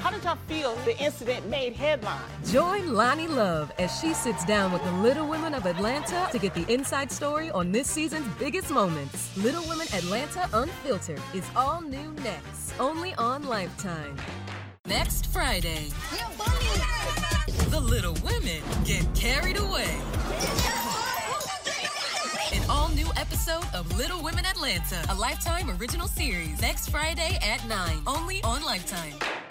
How did y'all feel the incident made headlines? Join Lonnie Love as she sits down with the Little Women of Atlanta to get the inside story on this season's biggest moments. Little Women Atlanta Unfiltered is all new next, only on Lifetime. Next Friday, the Little Women get carried away. An all-new episode of Little Women Atlanta, a Lifetime original series. Next Friday at 9, only on Lifetime.